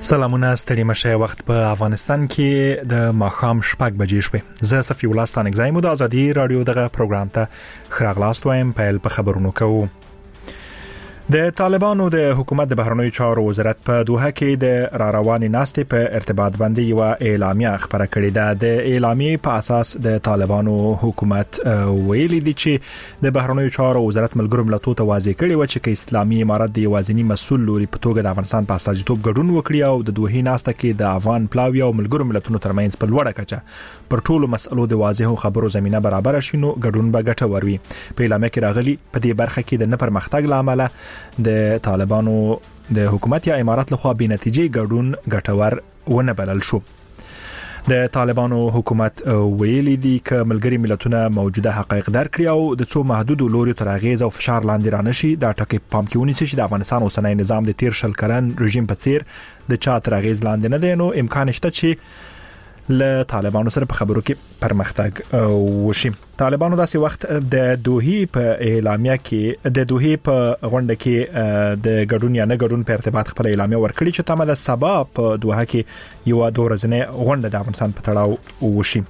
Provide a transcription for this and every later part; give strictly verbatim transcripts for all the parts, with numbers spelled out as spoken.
سلامونه ستړي مشه وخت په افغانستان کې د ماخام شپږ بجې شوه. زه صفي الله ستانک زایم د ازادي رادیو دغه پروګرام ته خراغلاست وایم. په په خبرونو کوو. د طالبانو د حکومت د بهرنیو چارو وزارت په دوحه کې د را روانې ناستې په ارتباط باندې یو اعلامیه خبره کړې ده. د اعلامیې په اساس د طالبانو حکومت ویلي دی چې د بهرنیو چارو وزارت ملګرو ملتونو ته واضح کړی و چې اسلامي امارت د یوازینی مسؤل لوري په توګه د افغانستان په استازیتوب ګډون وکړي او د دوحې ناسته کې د افغان پلاوی او ملګرو ملتونو ترمنځ په لوړه کچه پر ټولو مسلو د واضح خبرو زمينه برابر شي نو ګډون به ګټور وي. په اعلامیه کې راغلي په دې برخه کې د نه پرمختګ لامل د طالبانو د حکومت یا امارات لخوا به نتیجې ګډون ګټور ونه بلل شو. د طالبانو حکومت ویلي دي ک ملګری ملتونه موجوده حقایق درکړي او د څو محدود لوري تر اغیز او فشار لاندې رانشي. دا ټکی پام کې ونیسي چې د افغانستان اوسنۍ نظام د تیر شل کلن رژیم په څیر د چا تر اغیز لاندې نه دی نو امکان شته چې له طالبانو سره په خبرو کې پرمختګ وشي. طالبانو داسې وخت د دوحې په اعلامیه کې د دوحې په غونډه کې د ګډون یا نه ګډون په ارتباط خپل اعلامیه ورکړي چې تمه د سبا په دوحه کې یو دوه ورځې غونډه د افغانستان په تړاو وشي.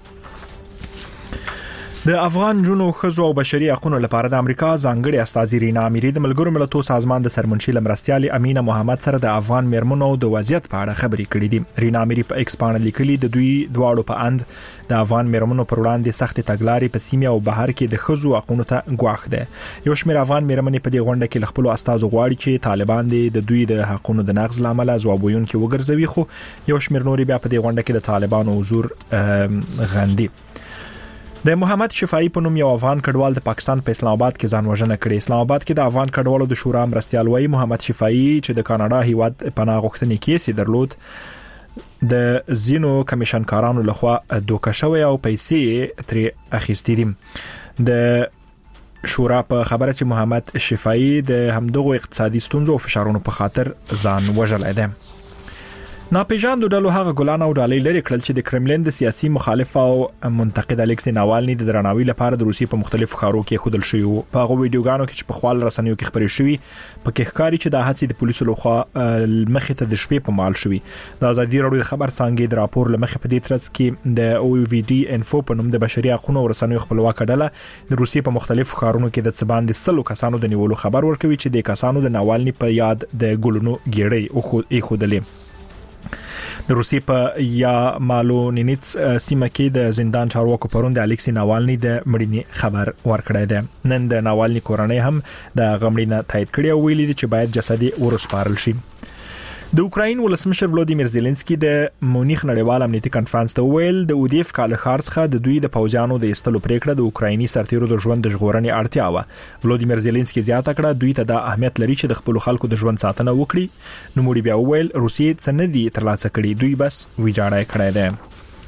د افغان جنو خزو او بشري حقوقو لپاره د امریکا ځانګړي استازي رینا اميري د ملګرو ملتونو سازمان د سرمنشي لمرستيالي امینه محمد سره د افغان میرمنو د وضعیت په اړه خبرې کړې دي. رینا اميري په ایکس باندې لیکلي د دوی دواړو په اند د افغان میرمنو پر وړاندې سخت تګلارې په سیمه او بهر کې د خزو حقوقو ته ګواښ ده. یو شمېر افغان میرمنې په دې غونډه کې خپل استازو غواړي چې طالبان د دوی د حقوقو د نقض لامل ځوابوین کې وګرځوي خو یو شمېر نوري بیا په دې غونډه کې د طالبانو حضور غندي. د محمد شفاعي په نوم یو افغان کډوال د پاکستان په اسلام آباد کې ځان وژنه کړې. اسلام آباد کې د افغان کډوالو د شورا مرستيال وای محمد شفاعي چې د کاناډا هیواد پناه غوښتنې کیسې درلود د زینو کمیشنکارانو لخوا دوکه شوی او پیسې ترې اخیستې دي. د شورا په خبره چې محمد شفاعي د همدغه اقتصادي ستونزو او فشارونو په خاطر ځان وژلای دی. ناپېژاندو ډلو هغه ګلان او ډالۍ لري کړل چې د کرملین د سیاسي مخالف او منتقد الکسی ناوالني د درناوي لپاره د روسي په مختلفو ښارونو کې خودل شوی وو. په هغه ویډیوګانو کې چې په خپل رسنیو کې خبرې شوې په کې ښکاري چې د هڅې د پولیسو لخوا مخې ته د شپې په مال شوی. د ازادي رادیو د خبر څنګه د راپور لمخې په دې ترڅ کې د او وی ډي انفو په نوم د بشري حقوقو او رسنیو خپلواک ډله د روسي په مختلفو ښارونو کې د څبان د سلو کسانو د نیولو خبر ورکوي چې د کسانو د ناوالني په یاد د ګلونو ګیړې او خو یې خودلې. د روسي په یا مالو نینیټس سیمه کې د زندان چارواکو پرون د الکسی ناوالني د مړینې خبر ورکړی دی. نن د ناوالني کورنۍ هم د غمړینه تایید کړی او ویلي دي چې باید جسدي ورسپارل شي. د اوکراین ولسمشر ولودیمیر زيلنسکي د مونیخ نړیوال امنیتي کانفرنس ته ویل د اودیف کال خارڅ څخه د دوی د پوځیانو د استلو پریکړه د اوکرایني سرتیرو د ژوند د ژغورنې اړتیا و. ولودیمیر زيلنسکي زیاته کړه دوی ته د اهمیت لري چې د خپل خلکو د ژوند ساتنه وکړي. نو موږ بیا ویل روسیې څه نه دي ترلاسه کړي دوی بس ویجاړه کړی دی.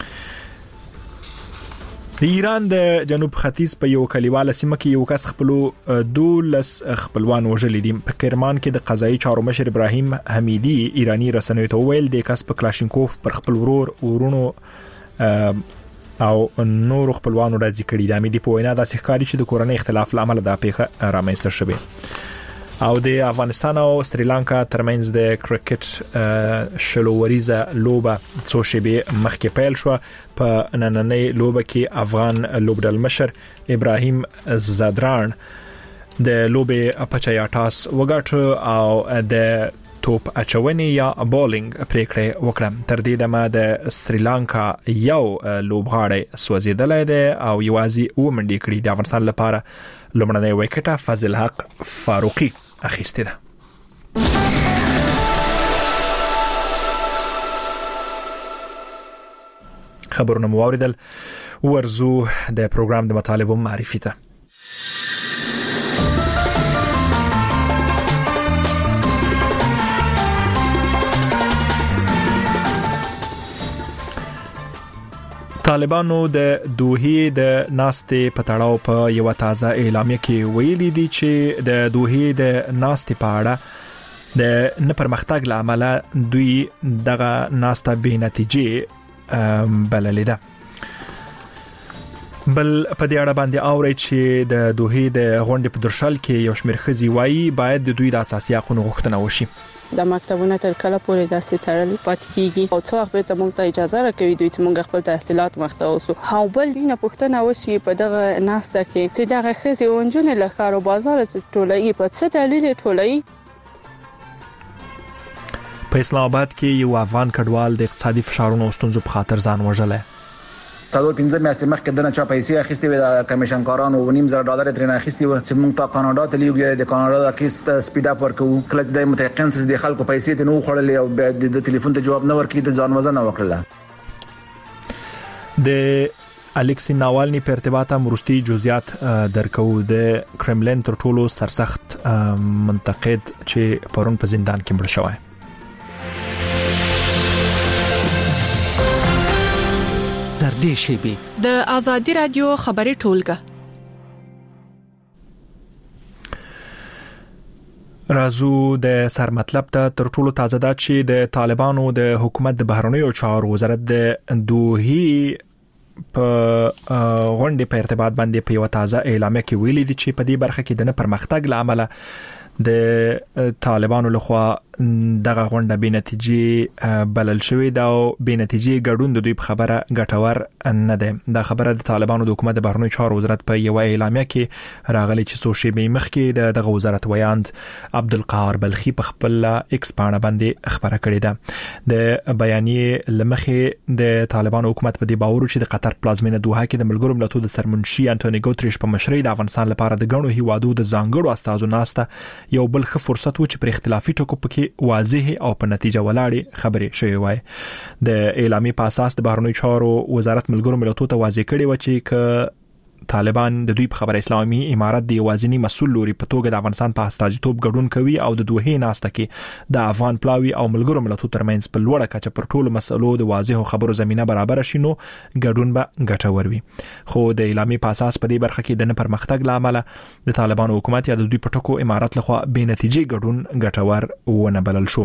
د ایران د جنوب ختیځ په یو کلیواله سیمه کې یو کس خپل دولس خپلوان وژلې دي. په کرمان کې د قضایي چارو مشر ابراهیم حمیدی ایرانی رسنیو ته ویل د کس په کلاشینکوف پر خپل ورور ورونو او نور خپلوانو راځي کړي. د حمیدی په وینا د ښکاری چې د کورنۍ اختلاف لامل د پیښه رامنځته شوه. او د افغانستان او سریلانکا ترمنځ د کرکټ شلووریزه لوبه څو شیبې مخکې پیل شو. په نننۍ لوبه کې افغان لوبډل مشر ابراهیم زادران د لوبې پچایاټاس وګټ او د توپ اچونې یا بولینګ پریکړه وکړه. تر دې دمه د سریلانکا یو لوبغاړی سوځیدلای دی او یوازې و منډي کړي. د افغانستان لپاره لومړنی وکټه فضل حق فاروقي اخیسته ده. خبرونه مو اوریدل. ورزو د پروګرام د مطالبو معرفي ته. طالبانو د دوحې د ناستې په تړاو په یو تازه اعلامیه کې ویلي دي چې د دوحې د ناستې په اړه د نه پرمختګ لامل دوی دغه ناسته به نتیجې بللې ده. بل په دې اړه باندې اوري چې د دوحې د غونډې په درشل کې یو شمېر خزي وایي باید د دوی د اساسي حقوقو غوښتنه وشي. د مکتبونو تر کله پورې داسې تړل پاتې کیږي او څو وخت ته موږ ته اجازه راکوي دوی چې موږ خپل تحصیلات مخته وسو. او بل دینه پښتنه وشي په دغه ناسته کې چې دغه خزي اونجونه له کارو بازار ټولای په څه دلیل ټولای. په اسلام آباد کې یو افغان کډوال د اقتصادي فشارونو او ستونزو په خاطر ځان وژلی. څلور پنځه میاشتې مخکې دنه چا پیسې اخیستې وې د کمیشن کارانو و نیم زره ډالر ترې اخیستې و چې موږ ته کاناډا ته لیږو د کاناډا د کیست سپیډ اپ ورکو کله چې د متقین څخه د خلکو پیسې ته نو خړلې او د ټلیفون ته جواب نه ورکړي د ځان وزن وکړه. د الکسی ناوالني په ارتباط مرستي جزئیات درکو. د کرملین تر ټولو سرسخت منتقد چې پرون په زندان کې مړ شوی. در دې شی د ازادي رادیو خبري ټولګه رازو د سر مطلب ته تر ټولو تازه دا چې د طالبانو د حکومت د بهرنیو چارو وزارت د دوهي په غونډې په ارتباط باندې په یو تازه اعلامیه کې ویلي دي چې په دې برخه کې د نه پرمختګ لامل د طالبانو لخوا دغه غونډه به نتیجې بلل شوې دا او به نتیجې ګډون د دوی په خبره ګټور نه ده. دا خبره د طالبانو د حکومت د بهرنیو چارو وزارت په یو اعلامیه کې راغلي چې څو شېبې مخکې د دغه وزارت ویاند عبدالقهار بلخي په خپل ایکس باندې باندې خبره کړې ده. د بیانیې لمخې د طالبانو حکومت په دې باور چې د قطر پلازمینه دوحه کې د ملګرو ملتونو د سرمنشي انټونی ګوتریش په مشرۍ د افغانستان لپاره د غنو هیوادو د ځانګړو استازو ناسته یو بل ښه فرصت و چې پر اختلافي ټکو پکې واضح او په نتیجه ولاړې خبرې شوې وای. د اعلامیې په اساس د بهرنیو چارو وزارت ملګرو ملتونو ته واضح کړی و چې ک طالبان د دوی په خبره اسلامي امارات د یوازینی مسؤل لوري په توګه د افغانستان په استازیتوب ګډون کوي او د دوه ناسته کې د افغان پلاوی او ملګرو ملتونو ترمنځ په لوړه کچه پر ټولو مسلو د واضح خبرو زمينه برابر شي نو ګډون به ګټور وي. خو د اعلامیې په اساس په دې برخه کې د نه پرمختګ لامل د طالبانو حکومت یا د دوی په ټکو امارات لخوا به نتیجې ګډون ګټور ونه بلل شو.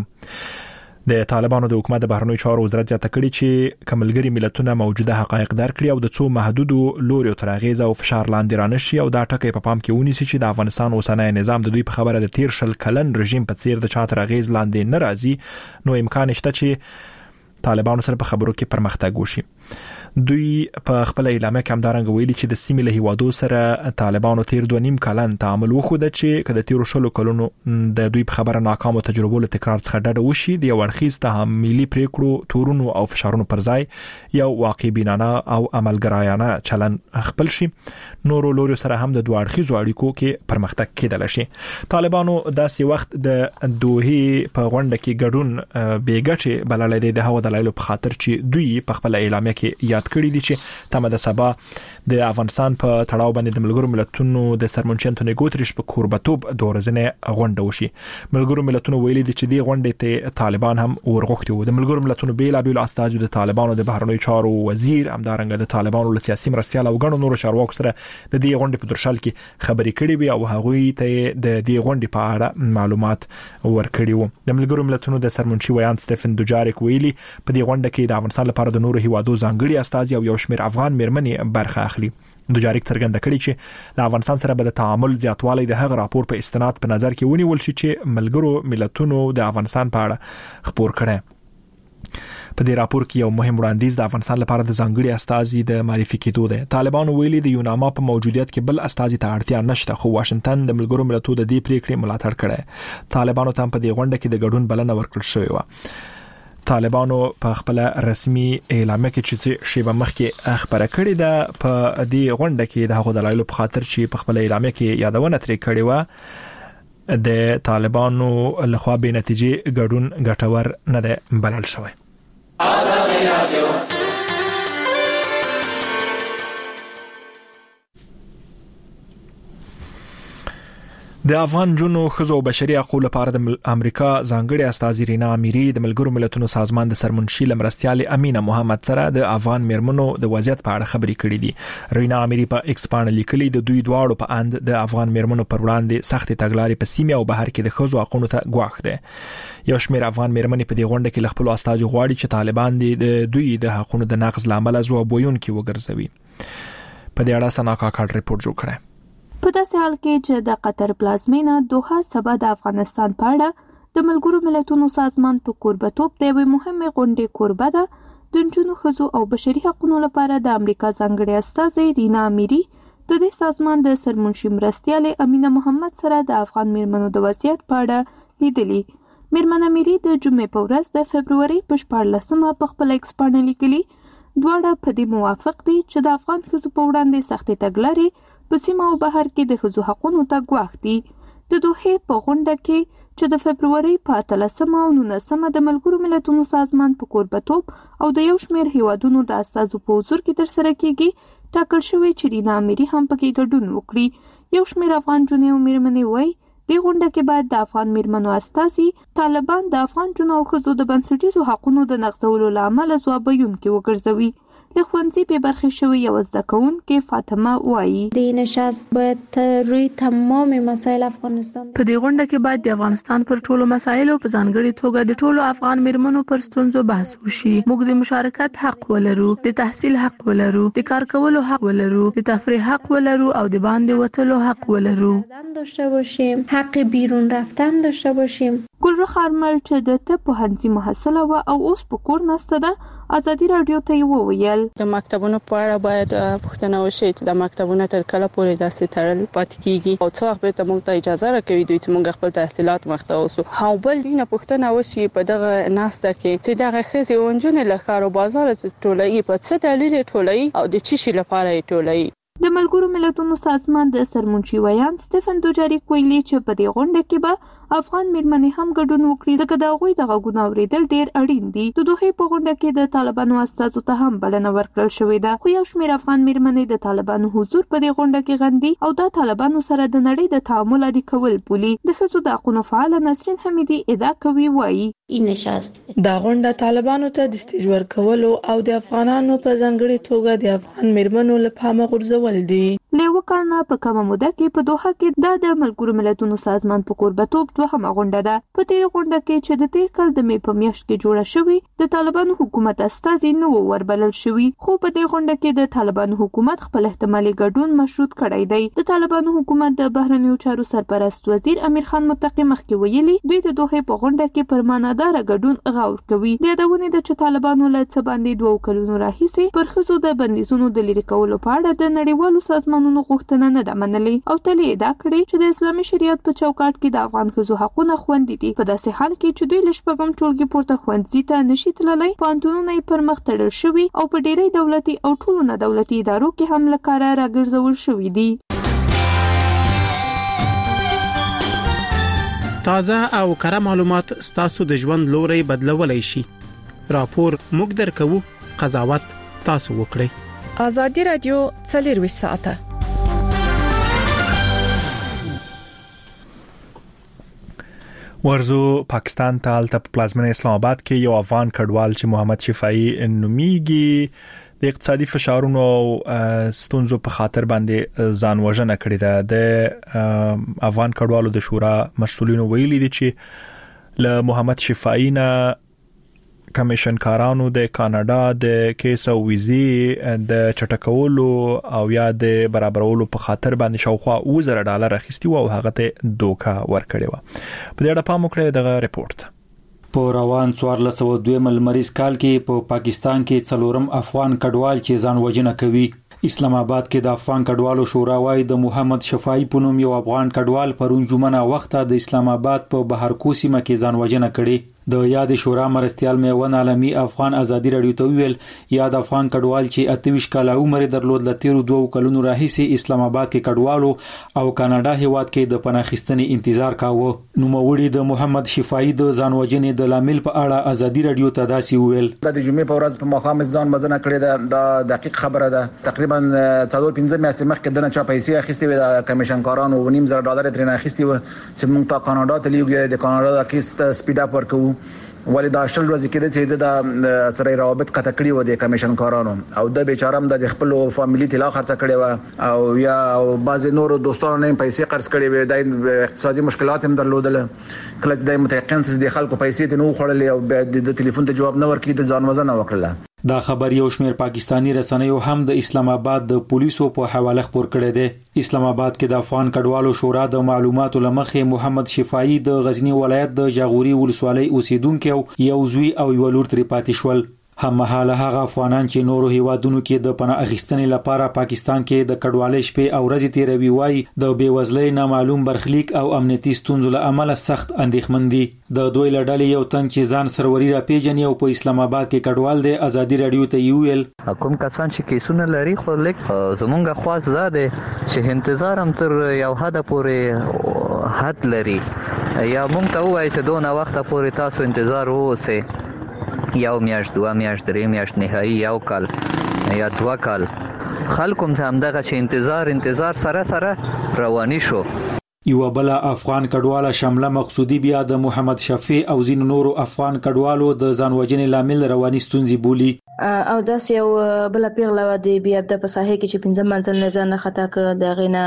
د طالبانو د حکومت د بهرنیو چارو وزارت زیاته کړي چې کملګری ملتونه موجوده حقایق درک کړي او د څو محدودو لوري او ترغیز او فشار لاندې رانشي او دا ټکي په پام کې ونیسي چې د افغانستان اوسنۍ نظام د دوی په خبره د تیر شل کلن رژیم په څیر د چا ترغیز لاندې نه راځي نو امکان شته چې طالبانو سره په خبرو کې پرمختګ وشي. دوی په خپل اعلامیه کې همدارنګه ویلي چې د سیمې له هیوادو سره طالبانو تیر دوه نیم کلن تعامل وخوده چې کله تیر شلو کلونو د دوی په خبره ناکام تجربو له تکرار څخه ډډه وشي د یو اړخیز تحملي پریکړو تورونو او فشارونو پر ځای یو واقع بینانه او عملګرایانه چلن خپل شي. نورو لوري سره هم د دوه اړخیزو اړیکو کې پرمختګ کېدل شي. طالبانو داسې وخت د دوه په غونډه کې ګډون بیګټي بلل دي د هغو دلایلو په خاطر چې دوی په خپل اعلامیه کې یاد کړی دي چې تمه د سبا د افغانستان په تړاو باندې د ملګرو ملتونو د سرمنشي انټونی ګوتریش په کوربتوب د ورځنې غونډه وشي. ملګرو ملتونو ویلي دي چې د غونډې ته طالبان هم ورغوښتي وو. د ملګرو ملتونو بیل بیل استازو د طالبانو د بهرنیو چارو وزیر همدارنګه د طالبانو له سیاسي مرستيال او غنو نور چارواکو سره د دې غونډې په درشل کې خبرې کړې وي او هغوی ته د دې غونډې په اړه معلومات ورکړي وو. د ملګرو ملتونو د سرمنشي ویان سټيفن دوجاریک ویلي په دې غونډه کې د افغانستان لپاره د نورو هیوادو ځانګړي استازي او یو شمېر افغان میرمنې برخه اخلي. دوجاریک څرګنده کړي چې د افغانستان سره به د تعامل زیاتوالی د هغه راپور په استناد په نظر کې ونیول شي چې ملګرو ملتونو د افغانستان په اړه خبر کړي. په دې راپور کې یو مهم وړاندیز د افغانستان لپاره د ځانګړي استازي د معرفي کېدو دی. طالبانو ویلي د یوناما په موجودیت کې بل استازي ته اړتیا نشته خو واشنگټن د ملګرو ملتونو د دې پریکړې ملاتړ کړي. طالبانو ته په دې غونډه کې د ګډون بلنه ورکړل شوې و. طالبانو په خپل رسمي اعلامیه کې چې شیبه مخکې خبره کړې ده په دې غونډه کې د هغو دلایلو په خاطر چې په خپل اعلامیه کې یادونه ترې کړې و د طالبانو لخوا به نتیجې ګډون ګټور نه ده بلل شوی. ازادي رادیو د افغان جنو خزو بشري حقوقو لپاره د امریکا ځانګړي استازي رینا اميري د ملګرو ملتونو سازمان د سرمنشي لمرستيال امینه محمد سره د افغان میرمنو د وضعیت په اړه خبرې کړې دي. رینا اميري په ایکس باندې لیکلي د دوی دواړو په اند د افغان میرمنو پر وړاندې سخت تګلارې په سیمه او بهر کې د خزو حقوقو ته ګواښ ده. یو شمېر افغان میرمنې په دې غونډه کې خپل استازي غواړي چې طالبان د دوی د حقوقو د نقض لامل زو بویون کې وګرځوي. په دې اړه سنا کاکړ ریپورت جوړ کړی. په داسې حال کې چې د قطر پلازمینه دوحه سبا د افغانستان په اړه د ملګرو ملتونو سازمان په کوربتوب د یوې مهمې غونډې کوربه ده. د نجونو ښځو او بشري حقوقو لپاره د امریکا ځانګړې استازې رینا امیری د دې سازمان د سرمنشي مرستیالې امینه محمد سره د افغان میرمنو د وضعیت په اړه لیدلي. میرمن امیری د جمعې په ورځ د فبروري په شپاړلسمه په خپل ایکس باندې لیکلي دواړه په دې موافق دي چې د افغان ښځو په وړاندې سختې تګلارې په سیمه او بهر کې د ښځو حقوقو ته ګواښ دي. د دوحې په غونډه کې چې د فبروري په اتلسمه او نولسمه د ملګرو ملتونو سازمان په کوربتوب او د یو شمېر هیوادونو د استازو په حضور کې ترسره کیږي ټاکل شوی چې رینا امیری هم پکې ګډون وکړي. یو شمېر افغان جنې او میرمنې وایي د غونډه کې باید د افغان میرمنو استازي طالبان د افغان جنو او ښځو د بنسټیزو حقوقو د نقضولو لامل ځواب ویونکي وګرځوي. د ښوونځي په برخه شوی یو زده کوونکې فاطمه وایي د نشست باید روی تمام مسایل افغانستان په دې غونډه کې باید د افغانستان پر ټولو مسایلو په ځانګړي توګه د ټولو افغان میرمنو پر ستونزو بحث وشي. موږ د مشارکت حق ولرو، د تحصیل حق ولرو، د کار کولو حق ولرو، د تفریح حق ولرو او د باندې وتلو حق ولرو. داشته باشیم، حق بیرون رفتن داشته باشیم. ګلرخ ارمل چې د طب پوهنځي محصله و او اوس په کور نسته ده ازادي رادیو ته وویل د مکتبونو په اړه باید پوښتنه وشي چې د مکتبونو تر کله پورې داسې تړل پاتې کیږي او څو وخت به موږ ته اجازه راکوي دوی چې موږ خپل تحصیلات مخته وسو. او بل دینه پوښتنه وشي په دغه ناسته کې چې دغه خزي اونجونه له ښار او بازار ټولې په څه دلیل ټولې او د چی شي لپاره ټولې. د ملګرو ملتونو سازمان د سرمنشي ویان سټيفن دوجاریک ویلي چې په دې غونډه کې به افغان میرمنې هم ګډون وکړي ځکه د هغوی د غږونو اورېدل ډېر اړین دي. د دوحې په غونډه کې د طالبانو استازو ته هم بلنه ورکړل شوې ده خو یو شمېر افغان میرمنې د طالبانو حضور په دې غونډه کې غندي او د طالبانو سره د نړۍ د تعامل عادي کول بولي. د ښځو د حقوقو فعال نسرین حمیدي ادعا کوي وایي این نشست دا غونډه طالبانو ته د استیج ورکولو او د افغانانو په ځانګړي توګه د افغان میرمنو لپاره غورځول دي. له وکړه په کومه موده کې په دوحه کې دا د ملګرو ملتونو سازمان په کوربتوب دوهمه غونډه ده. په تیر غونډه کې چې د تیر کال د مې په میاشت کې جوړه شوې د طالبانو حکومت استازي نو وربلل شوی خو په دې غونډه کې د طالبانو حکومت خپل احتمالي ګډون مشروط کړی دی. د طالبانو حکومت د بهرنیو چارو سرپرست وزیر امیر خان متقی مخکې ویلي دوی د دوحې په غونډه کې پر معنادار ګډون غور کوي. د یادونه ده چې طالبانو له څه باندې دوه کلونو راهیسې پر ښځو د بندیزونو د لرې کولو په اړه د نړیوالو سازمانونو غوښتنه نه ده منلې او تل یې ادعا کړې چې د اسلامي شریعت په چوکاټ کې د افغان ښځو حقونه خوندي دي. په داسې حال کې چې دوی له شپږم ټولګي پورته ښوونځي ته نشي تللی پوهنتونونه یې پر مخ تړل شوي او په ډېری دولتي او ټولو نه دولتي ادارو کې هم له کاره راګرځول شوي دي. تازه او کره معلومات ستاسو د ژوند لوري بدلولای شي. راپور موږ درکوو، قضاوت تاسو وکړئ. ازادي رادیو څلور ساعته ورزو پاکستان ته الته پلازمنه اسلام آباد کې یو افغان کډوال چې محمد شفاعي نومیږي د اقتصادي فشارونو او ستونزو په خاطر باندې ځان وژنه کړې ده. د افغان کډوالو د شورا مسؤلینو ویلي دي چې له محمد شفاعي نه کمیشن کارانو د کاناډا د کیس او ویزې د چټکولو او یا د برابرولو په خاطر باندې شاوخوا اوه زره ډالر اخیستي او هغه ته دوکا ورکړی و. په دې اړه پام وکړئ دغه ریپورت. په روان څوارلس سوه دوه ملمریز کال کې په پاکستان کې څلورم افغان کډوال چې ځان وژنه کوي. اسلام آباد کې د افغان کډوالو شورا وايي د محمد شفاعي په نوم یو افغان کډوال پرون جمعه وخت د اسلام آباد په بهرکو سیمه کې ځان وژنه کړې. د یاد شورا مرستيال میون عالمي افغان ازادي رادیو ته ویل یاد افغان کډوال چې اتهویشت کاله عمر درلود لتیرو دوه کلونو راهیسې اسلام آباد کې کډوالو او کاناډا هیواد کې د پناهخستنې انتظار کاوه. نو موړي د محمد شفاعي د ځان وژنې د لامل په اړه ازادي رادیو ته داسي ویل د جمعې په ورځ په مخام ځان مزنه کړې ده. د دقیق خبره ده تقریبا څلور پنځه میاشتې مخکې دنه چا پیسې اخیستې وي د کمیشن کارانو و نیم زره ډالر ترې اخیستې و چې موږ ته کاناډا ته لیږو د کاناډا د کیس سپیډ اپ ورکو ولدا شل ورځې کې د سره روابط قطع کړی و د کمیشن کارانو او د بیچارم د خپل فاميلي تلا خرڅ کړي و او یا بعض نور دوستانو نه پیسې قرض کړي و د اقتصادي مشکلات هم درلودل کله چې د متيقن د خلکو پیسې ته نو خړلې او د ټلیفون ته جواب نه ورکړي د ځان وزن وکړه. دا خبر یو شمېر پاکستانی رسنیو هم د اسلام آباد د پولیسو په حواله خبر کړی دی. اسلام آباد کې د افغان کډوالو شورا د معلوماتو لمخې محمد شفاعي د غزنی ولایت د جاغوري ولسوالۍ اوسیدونکو یو زوی او یو لور ترې پاتې شول. هم مهاله هغه افغانان چې نورو هیوادونو کې د پناه اخیستنې لپاره پاکستان کې د کډوالۍ شپې او ورځې تیروي وای د بیوزلۍ نامعلوم برخلیک او امنیتي ستونزو له امله سخت اندېښمن دي. د دوی لړلې یو تن چې ځان سروري را پیژني او په اسلام آباد کې کډوال دی ازادي رادیو ته ویل کوم کسان چې کیسونه لري خو لیک زمونږه خاص زده چې انتظار هم تر یو حد پورې حد لري یا مونږ ته وایي چې دونه وخت پورې تاسو انتظار ووسئ یو میاشت دوه میاشت درې میاشت نهایی یو کال یا دوه کال خلکو هم دغه چې انتظار انتظار سره سره رواني شو. یو بل افغان کډواله شامله مقصودی بیا د محمد شفیع او زین نورو افغان کډوالو د ځانوژنې لامل رواني ستونزې بولی او داس یو بل پیغله و دی بیا د پساهه کې چې پنځم منځل نه ځان خطا ک د غینا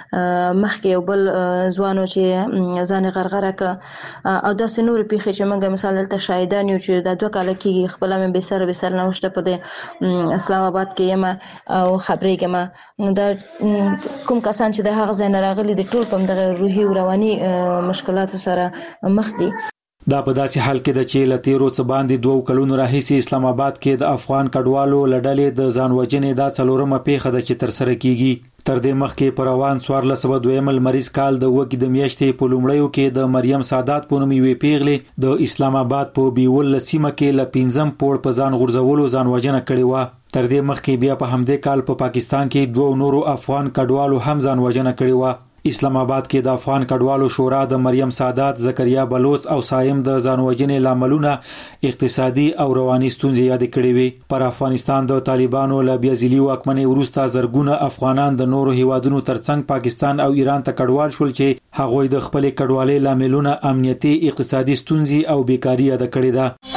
مخکې یو بل ځوانو چې ځان غرغره ک او داس نور پیخه چې موږ مثال ته شاهدان یو چې د دوه کال کې خپل مې به سر به سر نه وشته په اسلام آباد کې یم او خبرې کما دا کوم کسان چې د هغه ځای راغلي د ټول په دغه روحي او رواني مشکلات سره مخ دي. دا په داسې حال کې د چې لتیرو څه باندې دوه کلونو راهیسې اسلام آباد کې د افغان کډوالو لړلې د ځانوژنې د څلورمه پیښه د چې تر سره کیږي. تر دې مخکې پر روان څوارلس سوه دویم مریض کال د وګړي د میاشتې په لومړیو کې د مریم سادات په نوم یوې پیغلې د اسلام آباد په بیول سیمه کې ل پنځم پوړ په ځان غورځولو ځانوژنه کړې و. تر دې مخکې بیا په همدې کال په پا پاکستان کې دوه نورو افغان کډوالو هم ځانوژنه کړې و. اسلام آباد کې د افغان کډوالو شورا د مریم سادات، زکریا بلوچ او سایم د ځانوژنې لاملونه اقتصادي او رواني ستونزې یاد کړې وي. پر افغانستان د طالبانو له بیا ځلي واکمنۍ وروسته زرګونه افغانان د نورو هیوادونو ترڅنګ پاکستان او ایران ته کډوال شول چې هغوی د خپل کډوالۍ لاملونه امنیتي اقتصادي ستونزې او بیکاري یاد کړې ده.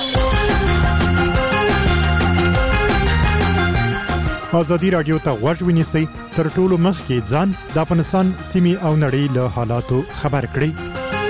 ازادي رادیو ته غوږ ونیسئ تر ټولو مخکې ځان د افغانستان سیمې او نړۍ له حالاتو خبر کړئ.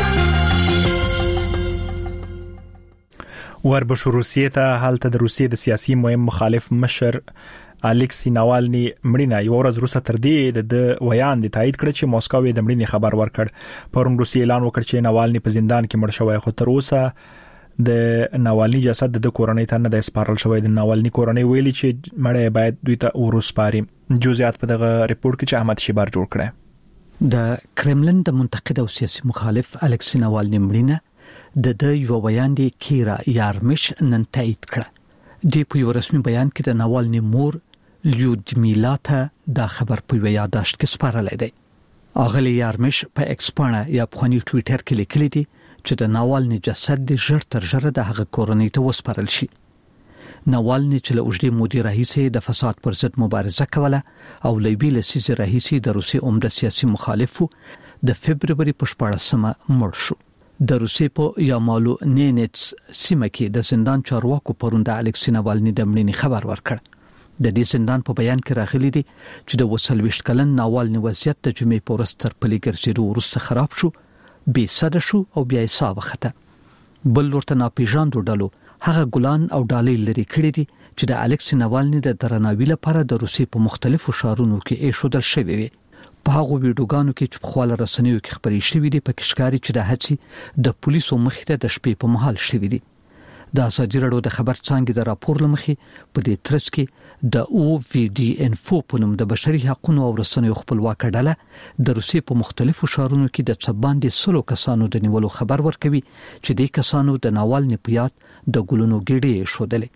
وربشو روسیې ته هلته د روسیې د سیاسي مهم مخالف مشر الکسی ناوالني مړینه یو ورځ وروسته تر دې د ویان د تایید کړ چې موسکو د مړینې خبر ورکړ. پرون روسیې اعلان وکړ چې ناوالني په زندان کې مړ شوی، خو تر اوسه د ناوالني جسد د کورنۍ ته نه د سپارل شوی. د ناوالني کورنۍ ویلي چې مړی باید دوی ته ورسپاري. جزئیات په دغه ریپورت کې چې احمد شیبار جوړ کړی. د کرملن د منتقد او سیاسي مخالف الکسی ناوالني مړینه د د یو بیان دی کیرا یارمش نن تایید کړه. د په یو رسمي بیان کې د ناوالني مور لیودمیلا ته دا خبر په یاداشت کې سپارل دی. اغلی یارمش په ایکس پاڼه یا په خونی ټوئیټر کې لیکلی دی چې د ناوالني جسد د ژر تر ژره د هغه کورنۍ ته وسپارل شي. ناوالني چې له اوږدې مودې راهیسې د فساد پر ضد مبارزه کوله او له یوې لسیزې راهیسې د روسي عمده سیاسي مخالف د فبروري په شپاړسمه مړ شو. د روسي په یامالو نینټس سیمه کې د زندان چارواکو پرون د الکسی ناوالني د مړینې خبر ورکړ. د دې زندان په بیان کې راغلي دي چې د وسلويشت کلن ناوالني وضعیت د جمعې په ورځ تر پلي ګرځېدو وروسته خراب شو، بي سده شو او بیا یې ساه وخته. بل ورته ناپېژاندو ډلو هغه ګلان او ډالۍ لري کړې دي چې د الکسی ناوالني د درناوي لپاره د روسي په مختلفو ښارونو کې ایښودل شوی وي. په هغه ویډیوګانو کې چې په خپل رسنیو کې خبرې شوې دي په ښکاری چې د هڅې د پولیسو مخې ته د شپې په مهال شوې دي. د ازادي راډیو د خبر څانګې د راپور لمخې په دې ترڅ کې د او وی ډي انفو په نوم د بشري حقوقو او رسنیو خپلواک ډله د روسي په مختلفو ښارونو کې د څباندې سلو کسانو د نیولو خبر ورکوي چې د کسانو د ناوالني په یاد د ګلونو ګېډې شودلې.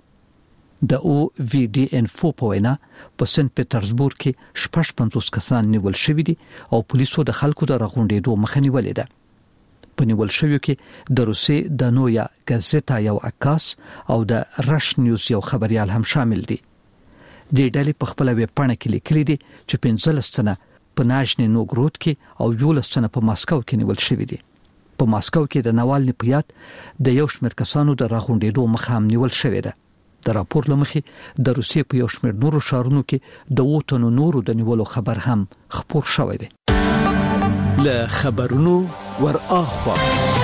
د او وی ډي انفو په وینا په سنت پټرزبورګ کې شپږ پنځوس کسان نیول شوي دي او پولیسو د خلکو د راغونډېدو مخه نیولې ده. په نیول شویو کې د روسي د نویا گازeta یو عکاس او د رش نیوز یو خبريال هم شامل دي. د ډلې په خپل ویب پاڼه کې لیکلي دي چې پنځلس تنه په ناجني نوګرود کې او یولس تنه په ماسکو کې نیول شوي دي. په ماسکو کې د نوالني په یاد د یو شمېر کسانو د راغونډېدو مخه هم نیول شوې ده. د راپور لمخې د روسیې په یو شمېر نورو ښارونو کې د وټونو نورو د نیولو خبر هم خپور شوی دی. له خبرونو ور اخوا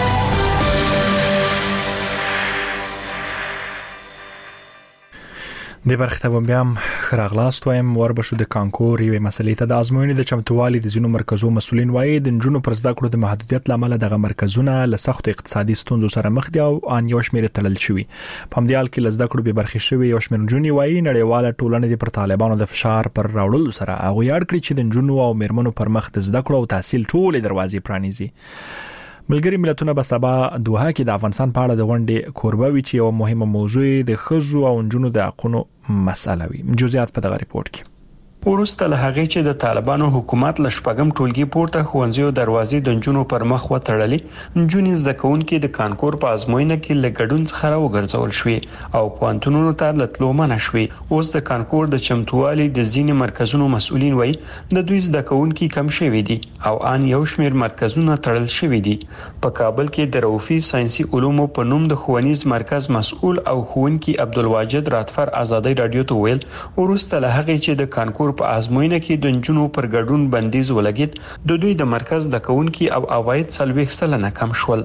د برخته بیا خراغلاست وایم وربشو د کانکور یوې مسلې ته د ازموینې د چمتووالي د ځینو مرکزو مسولین وایي د نجونو پر زده کړو د محدودیت لامل دغه مرکزونه له سخت اقتصادي ستونزو سره مخ دي او ان یو شمېر تلل شوی. په همدې حال کې لزده کړو به برخې شوی یو شمېر نجونې وایي نړیواله ټولنه د پر طالبانو د فشار پر راوړلو سره هغه یاد کړی چې د نجونو او میرمنو پر مخ د زده کړو او تحصیل ټولې دروازې پرانیزي. ملګری ملتونه به سبا دوحه کې د افغانستان په اړه د غونډې کوربه وي چې یو مهمه موضوع د ښځو او نجونو د حقوقو مسله وي. جزئیات په دغه ریپورت کې. ورسته له هغه چې د طالبانو حکومت له شپږم ټولګي پورته ښوونځیو دروازې د نجونو پر مخ وتړلې، نجونې زده کوونکي د کانکور په ازموینه کې له ګډون څخه راوګرځول شوې او پوهنتونونو ته له تلو منع شوې. اوس د کانکور د چمتووالي د ځینې مرکزونو مسؤلین وایي د دوی زده کوونکي کم شوي دي او ان یو شمېر مرکزونه تړل شوي دي. په کابل کې د روفي ساينسي علومو په نوم د ښوونیز مرکز مسؤل او ښوونکي عبدالواجد راتفر آزادۍ رادیو ته ویل ورسته له هغه چې د کانکور په ازموینه کې د نجونو پر ګډون بندیز ولګید، د دوی د مرکز د کونکي او اواید سلويخ سلنه کم شول.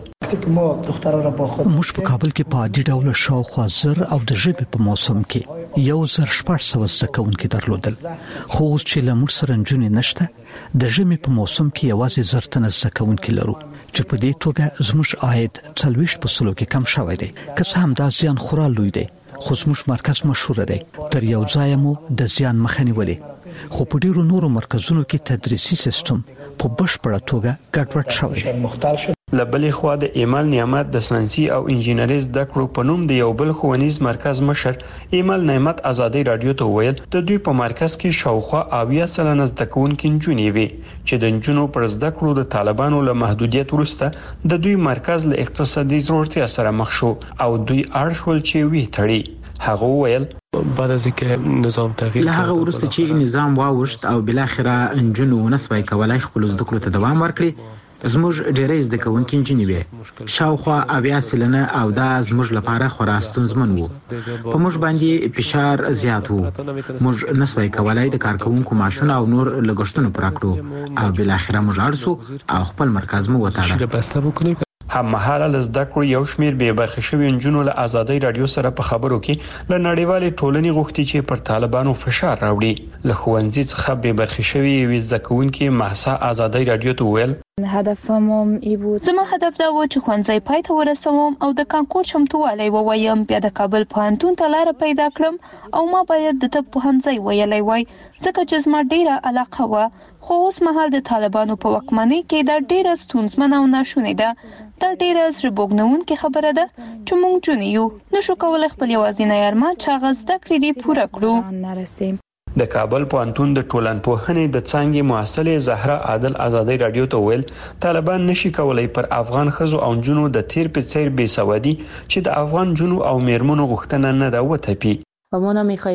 موږ په کابل کې په عادي ډول شاوخوا زر او د ژبې په موسم کې یو زر شپږ سوه زده کوونکي درلودل، خو اوس چې له موږ سره نجونې نشته د ژمي په موسم کې یوازې زر تنه زده کوونکي لرو چې په دې توګه زموږ عاید څلوېښت په سلو کې کم شوی دی. که څه هم دا زیان خورا لوی دی خو زموږ مرکز مشهور دی، تر یو ځای مو د زیان مخه نیولې، خو په ډیرو نورو مرکزونو کې تدریسي سیستم په بشپړه توګه ګډوډ شوی دی. لبلې خوا د ایمل نعمت د ساينسي او انجینري زده کړو په نوم د یو بل ښوونیز مرکز مشر ایمل نعمت آزادۍ رادیو ته ویل د دوی په مرکز کې شاوخوا اویا سلنه زده کوونکي نجونې وي چې د نجونو پر زده کړو د طالبانو له محدودیت وروسته د دوی مرکز له اقتصادي ضرورتیا سره مخ شو او دوی اړ شول چې وی تړي. هغه ویل بعد از اینکه نظام تغییر له هغه وروسته چې نظام واوښت او بل اخره نجونو نسوي کولای خپل زده کړو ته دوام ورکړي، زموږ ډېرې زده کوونکي نجونې وي شاوخوا اویا سلنه او دا زموږ لپاره خورا ستونزمن وو. په موږ باندې فشار زیات وو، موږ نسوي کولای د کارکونکو معاشونه او نور لګښتونه پوره کړو او بل اخره موږ اړسو او خپل مرکز مو وتاړه. هم مهاله لزده کړو یو شمیر به برخه شوی نجونو له آزادۍ رادیو سره په خبرو کې له نړیوالې ټولنې غوښتي چې پر طالبانو فشار راوړي. له ښوونځي څخه به برخه شوی وي زده کوونکي محسا آزادۍ رادیو ته ویل هدفم ای بود زما هدف دا و چې ښوونځی پای ته ورسوم او د کانکور چمتووالی ووایم، بیا د کابل پوهنتون ته لاره پیدا کړم او ما باید د طب پوهنځی ویلی وای ځکه چې زما ډیره علاقه وه، خو اوس مهال د طالبانو په واکمنۍ کې دا ډیره ستونزمنه او ناشونې ده. دا ډیره زړه بوږنونکې خبره ده چې موږ نجونې یو نشو کولی خپل یوازینی ارمان چې هغه زده کړې دي پوره کړو. د کابل پوهنتون د ټولنپوهنې د څانګې محصله زهرا عادل آزادۍ رادیو ته ویل طالبان نشي کولای پر افغان ښځو او نجونو د تیر په څیر بې سوادي چې د افغان جنو او میرمنو غوښتنه نه ده وتپي. موږ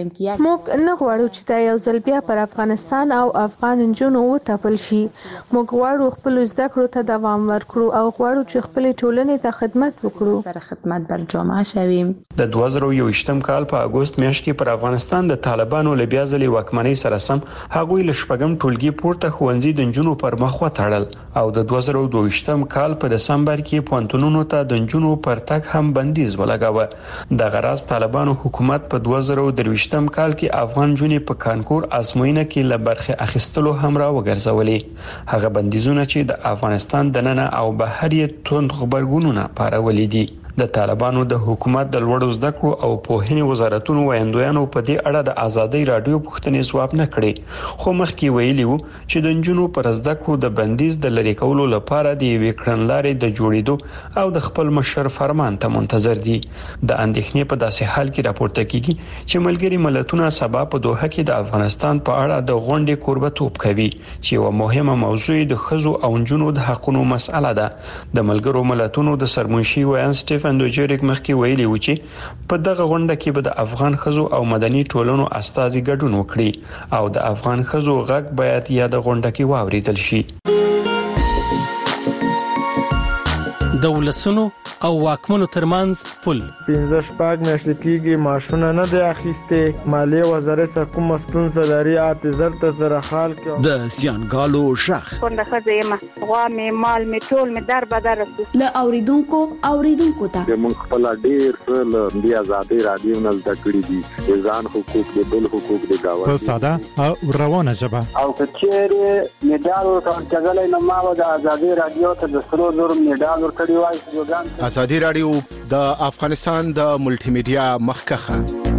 نه غواړو چې دا یو ځل بیا پر افغانستان او افغان نجونو وتپل شي. موږ غواړو خپل زده کړو ته دوام ورکړو او غواړو چې خپل ټولنې ته خدمت وکړو. سره خدمت بر جامعه شویم. د دوه زره یو ویشتم کال په اگست میاشت کې پر افغانستان د طالبانو له بیا ځلې واکمنۍ سره سم هغوی له شپږم ټولګي پورته ښوونځي د نجونو پر مخ وتړل او د دوه زره دوه ویشتم کال په دسمبر کې پوهنتونونو ته د نجونو پر تګ هم بندیز ولګاوه. د غراض طالبانو حکومت په دوه زره درویشتم کال کې افغان جونې په کانکور ازموینه کې له برخه اخیستلو هم را وګرځولې. هغه بندیزونه چې د افغانستان دننه او بهر یې توند خبرګونونه پارولې دي. د طالبانو د حکومت د لوړو زده کړو او پوهنې وزارتونو وایندویانو په دې اړه د آزادۍ رادیو پوښتنې ځواب نه کړي، خو مخکې ویلي وو چې د نجونو پر زده کړو د بندیز د لری کولو لپاره د یوې کړنلارې د جوړېدو او د خپل مشر فرمان ته منتظر دي. د اندېښنې په داسې حال کې راپورته کیږي چې ملګري ملتونه سبا په دوحه کې د افغانستان په اړه د غونډې کوربتوب کوي چې یو مهمه موضوع د ښځو او نجونو د حقوقو مسأله ده. د ملګرو ملتونو د سرمنشي ویان فندوجریک مخکې ویلي و چې په دغه غونډه کې به د افغان ښځو او مدني ټولنو استازي ګډون وکړي او د افغان ښځو غږ باید یا د غونډه کې واوریدل شي. د ولسونو او واکمنو ترمنځ پل پنځه شپږ میاشتې کېږي ماشونه نه دی اخیسته مالیه وزارت کوم ستونزه لري اعتذار ته سره حال کې د زیانګالو شخ څنګه خځه ما غوا می مال می ټول می در بدر له اوریدونکو اوریدونکو ته موږ خپل ډیر څه د آزادي رادیو نه زده کړی دي ځان حقوق د بل حقوق د گاوه په ساده او روانه ژبه او کچېره میډال ورکړل نه ما د آزادي رادیو ته د سرو زر میډال ورکړی وای آزادي رادیو د افغانستان د ملټي میډیا مخکخه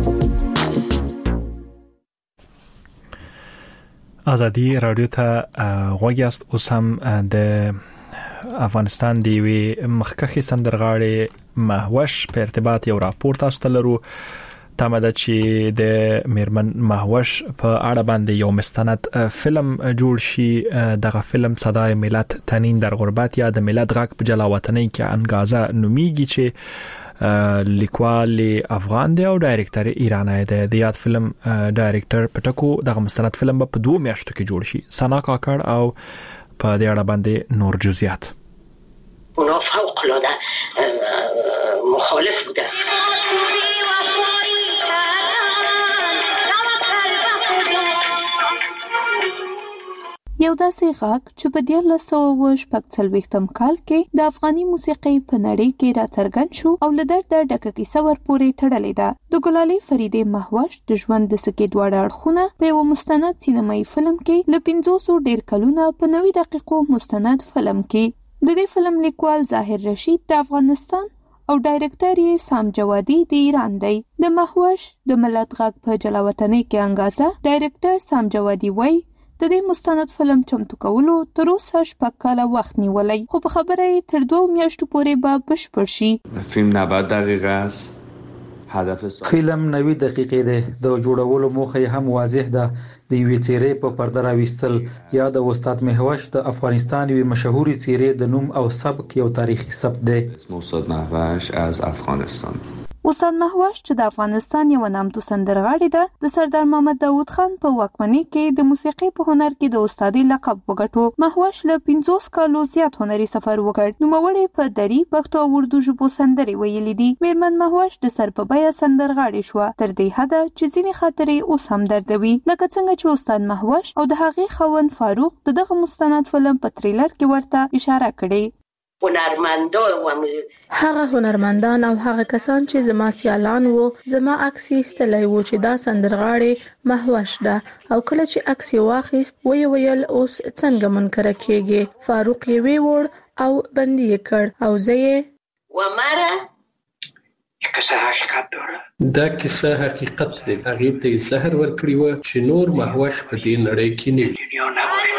آزادي رادیو ته غوږیاست اوس هم د افغانستان دی وی مخکخي سندرغاړي مهوش په ارتباط یو راپور تاسو ته لرو تماده چې د میرمن مهوش په اړه باندې یو مستند فلم جوړ شي دغه فلم صدای ملت تنین در غربت یا د ملت غږ په جلا وطنۍ کې انګازه نومیږي چې لیکوال افغان دی او ډایرکټر ایرانی دی د یاد فلم ډایرکټر پټکو دغه مستند فلم په دوه میاشتو کې جوړ شي سنا کاکړ او په دې اړه باندې نور جزئیات اونا فوق العاده مخالف بودن یو داسې غږ چې په دیارلس سوه اوه شپږ څلوېښتم کال کې د افغاني موسیقۍ په نړۍ کې راڅرګند شو او له درده ډکه کیسه ورپورې تړلې ده د ګلالۍ فریدې مهوش د ژوند د سکې دواړه اړخونه په یو مستند سینمایي فلم کې له پنځوسو ډیر کلونه په نوي دقیقو مستند فلم کې د دې فلم لیکوال ظاهر رشید د افغانستان او ډایرکټر یې سام جوادي د ایران دی د مهوش د ملت غږ په جلا وطنۍ کې انګازه ډایرکټر سام جوادي وایي د دې مستند فلم چمتو کولو تر اوسه شپږ کاله وخت نیولی خو په خبره یې تر دوه میاشتو پورې به بشپړ شي فیلم نود دقیقه است هدف فلم نوي دقیقې ده د جوړولو موخه هم واضح ده د یوې څیرې په پرده راوستل یا د استاد مهوش د افغانستان یوې مشهوري څیرې د نوم او سبک یو تاریخي سبک دی استاد مهوش از افغانستان استاد مهوش چې د افغانستان یو نامتو سندرغاړی ده د سردار محمد داوود خان په واکمنۍ کې د موسیقۍ په هنر کې د استادۍ لقب وګټو مهوش له پنځوس کالو زیات هنري سفر وکړ نوموړی په دري پښتو او اردو ژبو سندرې ویلې دي میرمن مهوش د سر په بیه سندرغاړې شوه تر دې حده چې ځینې خاطرې اوس هم دردوي لکه څنګه چې استاد مهوش او د هغې خاوند فاروق د دغه مستند فلم په تریلر کې ورته اشاره کړې هغه هنرمندان او هغه کسان چې زما سیالان وو زما عکس ایستلی وو چې دا سندرغاړې مهوش ده او کله چې عکس یې واخیست وی ویل اوس څنګه منکره کېږي فاروق یې ویوړ او بندي یې کړ او زه یې ومره کیسه حقیقت داره دا کیسه حقیقت دی هغې ته یې زهر ورکړي وه چې نور مهوش په دې نړۍ کې نه وي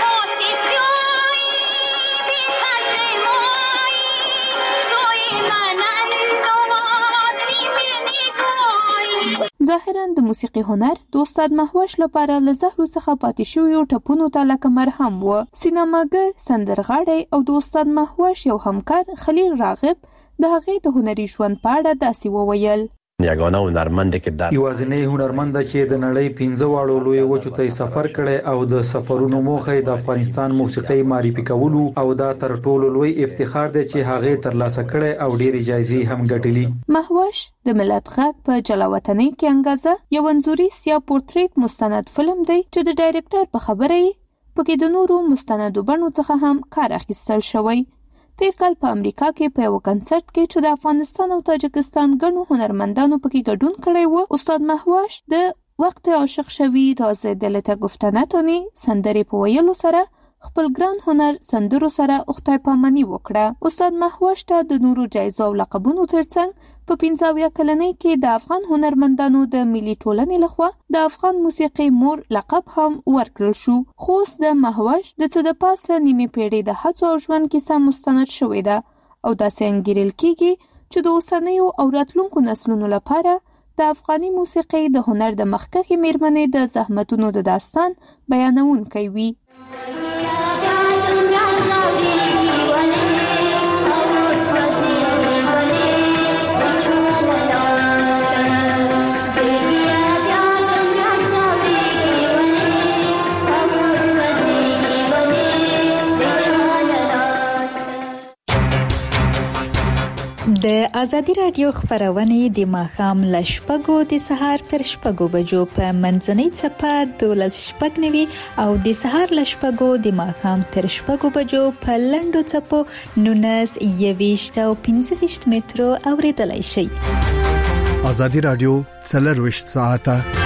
ظاهراً د موسیقي هنر د استاد مهوش لپاره له زهرو څخه پاتې شویو ټپونو ته لکه مرهم و سینماګر سندرغاړی او د استاد مهوش یو همکار خلیل راغب د هغې د هنري ژوند په اړه داسې وویل یگانه هنرمند که در یوازینی هنرمند چې د نړۍ پنځه واړو لوی وچو ته سفر کړي او د سفرونو موخه د افغانستان موسیقي معرفي کولو او دا تر ټولو لوی افتخار دی چې هغه ترلاسه کړي او ډېری جایزې هم ګټلي مهوش د ملت غږ په جلا وطنۍ کې انګازه یو انځوریز یا پورتریټ مستند فلم دی چې د ډایرکټر په خبره یې پکې د نورو مستندو بڼو څخه هم کار اخیستل شوی تیر کال په امریکا کې په یو کنسرت کې چې د افغانستان او تاجکستان ګڼو هنرمندانو پکې ګډون کړی و استاد مهوش د وقت عاشق شوی راز دلته گفتنتونی سندرې په ویلو سره خپل ګران هنر سندرو سره خدای پاماني وکړه استاد مهوش ته د نورو جایزو او لقبونو ترڅنګ په پنځه اویا کلنۍ کې د افغان هنرمندانو د ملي ټولنې لخوا د افغان موسیقۍ مور لقب هم ورکړل شو خو اوس د مهوش د څه د پاسه نیمې پیړۍ د هڅو او ژوند کیسه مستند شوې ده او داسې انګیرل کیږي چې د اوسنیو او راتلونکو نسلونو لپاره د افغاني موسیقۍ د هنر د مخکښې میرمنې د زحمتونو د داستان بیانونکی وي د ازادي رادیو خبرونه د ماښام ل شپږو د سهار تر شپږو بجو په منځنۍ چپه دولس شپږ نوي او د سهار ل شپږو د ماښام تر شپږو بجو په لنډو چپو نونس یويشت او پنځه ویشت مترو اوریدلای شئ. ازادي رادیو څلور وشت ساعته